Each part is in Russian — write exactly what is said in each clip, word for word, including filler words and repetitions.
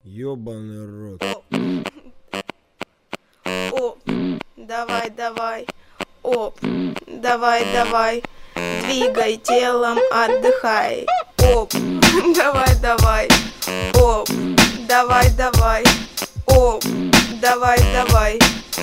Ёбаный рот. Оп, давай, давай, оп, давай, давай, двигай телом, отдыхай. Оп, давай, давай, оп, давай, давай, оп, давай, давай.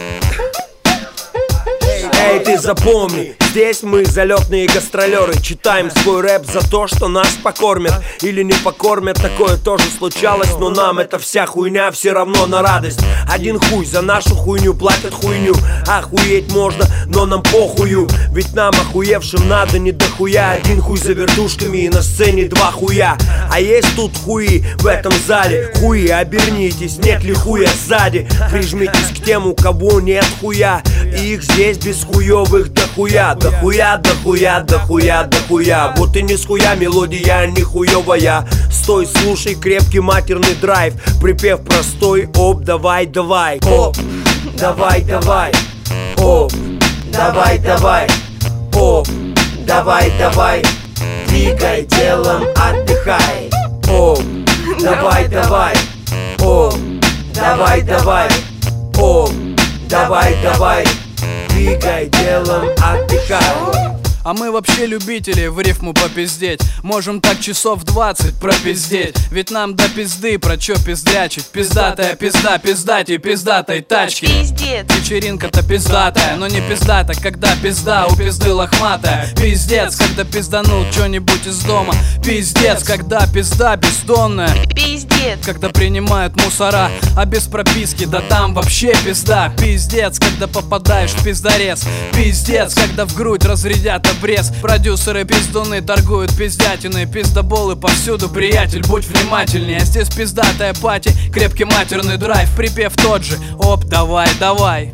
Эй, ты запомни, здесь мы залетные гастролеры. Читаем свой рэп за то, что нас покормят или не покормят. Такое тоже случалось, но нам эта вся хуйня все равно на радость. Один хуй за нашу хуйню платят хуйню. Охуеть можно, но нам похую. Ведь нам охуевшим надо не дохуя. Один хуй за вертушками и на сцене два хуя. А есть тут хуи в этом зале. Хуи, обернитесь, нет ли хуя сзади. Прижмитесь к тем, у кого нет хуя. И их здесь без хуёвых дохуя. Дохуя, дохуя, дохуя, дохуя. Вот и не с хуя мелодия, не хуёвая. Стой, слушай крепкий матерный драйв. Припев простой, оп, давай, давай. Оп, давай, давай. Оп, давай, давай. Оп, давай, давай. Двигай телом, отдыхай. Оп, давай, давай. Оп, давай, давай. Оп, давай, давай. Двигай телом, отдыхай. А мы вообще любители в рифму попиздеть. Можем так часов двадцать пропиздеть. Ведь нам до пизды про чё пиздрячить. Пиздатая пизда, пиздатей, пиздатой тачки. Пиздец. Вечеринка-то пиздатая, но не пиздата, когда пизда у пизды лохматая. Пиздец, когда пизданул чё-нибудь из дома. Пиздец, когда пизда бездонная. Пиздец. Когда принимают мусора, а без прописки, да там вообще пизда. Пиздец, когда попадаешь в пиздарез. Пиздец, когда в грудь разрядят обрез. Продюсеры пиздуны торгуют пиздятиной. Пиздоболы повсюду, приятель, будь внимательнее. Здесь пиздатая пати, крепкий матерный драйв. Припев тот же, оп, давай, давай.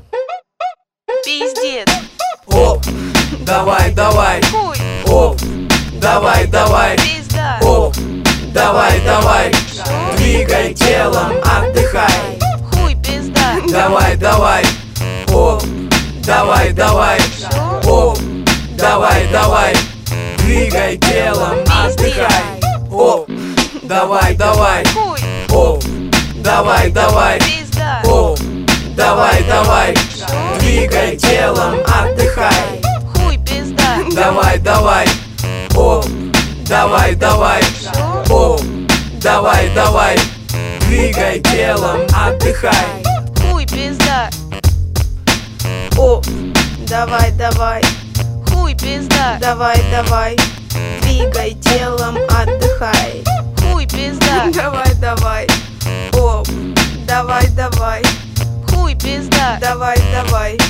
Пиздец. Оп, давай, давай. Хуй. Оп, давай, давай. Пизда. Оп, давай, давай. Двигай телом, отдыхай. Хуй, пизда. Давай, давай. Оп, давай, давай. Оп, давай, давай. Двигай телом, отдыхай. Оп, давай, давай. Хуй. Оп, давай, давай. Пизда. Оп, давай, давай. Двигай телом, отдыхай. Хуй, пизда. Давай, давай. Оп, давай, давай. Оп, давай, давай. Двигай телом, отдыхай. Хуй, пизда. Оп, давай, давай. Хуй, пизда. Давай, давай. Двигай телом, отдыхай. Хуй, пизда. Давай, давай. Оп, давай, давай. Хуй, пизда. Давай, давай.